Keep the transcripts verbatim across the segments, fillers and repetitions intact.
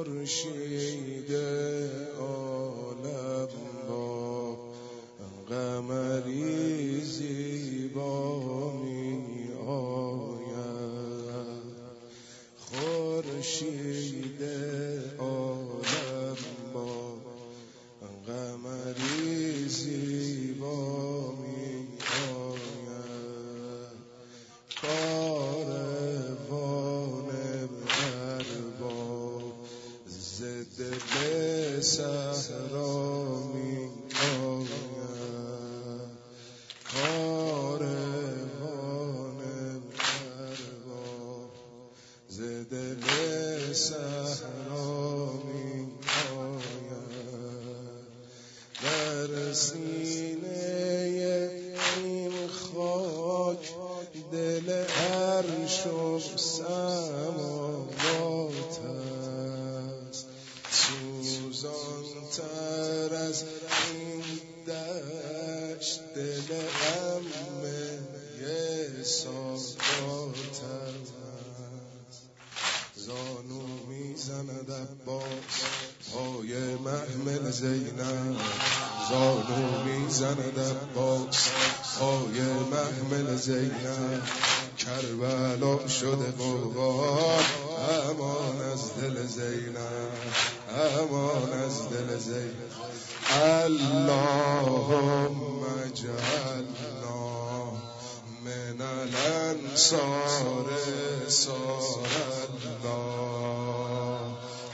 خورشید عالم با قمری زیبا می آید. خورشید عالم با قمری زیبا می آید. کاروان ارباب ز دل صحرا می آید. کاروان ارباب ز دل صحرا می آید. در سینه این خاک دل عرش و سماوات است. سوزان تر از این دشت دل عمه سادات است. زانو میزند عباس پای محمل زینب. زانو میزند عباس پای محمل زینب. کربلا شده قربان امان از دل زینب، امان از دل زینب. اللهم اجعلنا من الانصار صار الله.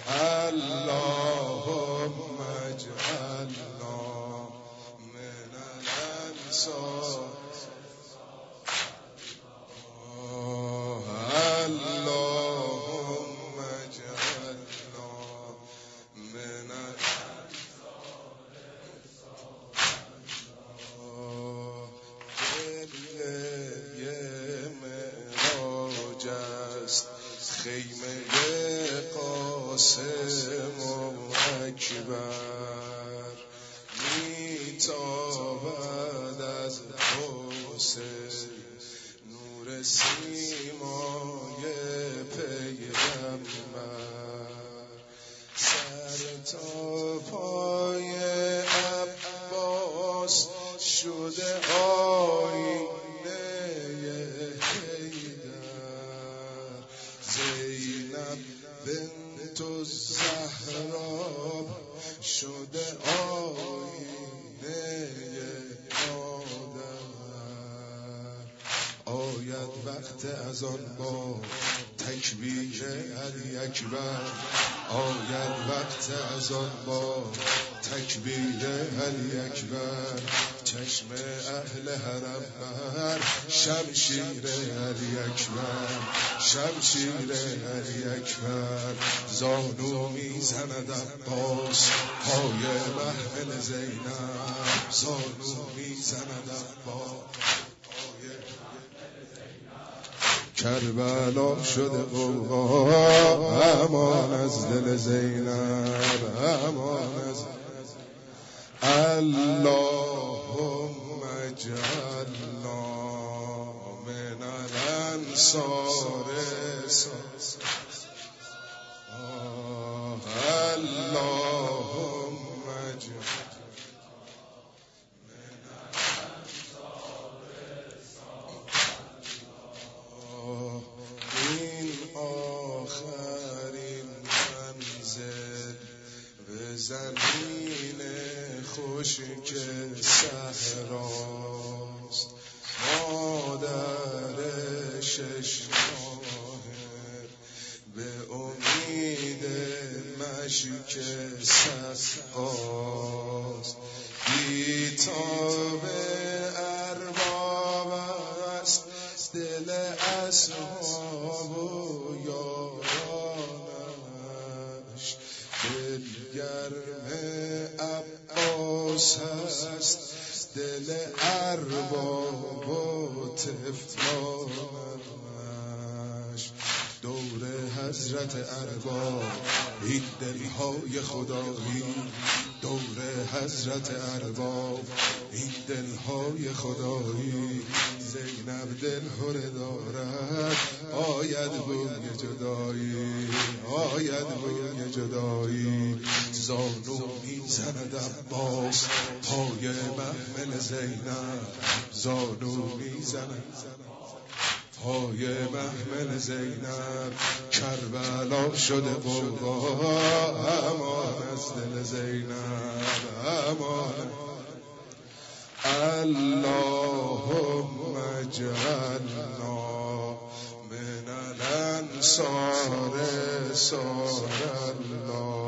اللهم اجعلنا من الانصار. اللهم اجعلنا من الانصار. قبله معراج است خیمه قاسم و اکبر. میتابد از حسین نور سیمای پیغمبر. سر تا پای عباس شده آینه حیدر. زینب بنت الزهرا شده آینه مادر. آید وقت از آن با تکبیر علی اکبر. آید وقت از آن با تکبیر علی اکبر. چشم اهل حرم بر شمشیر علی اکبر، شمشیر علی اکبر. زانو میزند عباس پای محمل زینب. زانو میزند عباس کربلا شده قربان امان از دل زینب، امان از اللهم اجعلنا من الانصار. اللهم اجعلنا زمین خشک صحراست. مادر شش ماهه به امید مشک سقاست. بیتاب ارباب است دل اصحاب و یارانش. دلگرم عباس هست دل ارباب و طفلانش. دور حضرت ارباب این دلهای خدایی. دور حضرت ارباب این دلهای خدایی. زینب دل هره دارد آید بوی جدایی آید بوی جدایی زانو میزند عباس پای محمل زینب زانو میزند پای محمل زینب کربلا شده قوقا امان از دل زینب امان اللهم اجعلنا من الانصار صار الله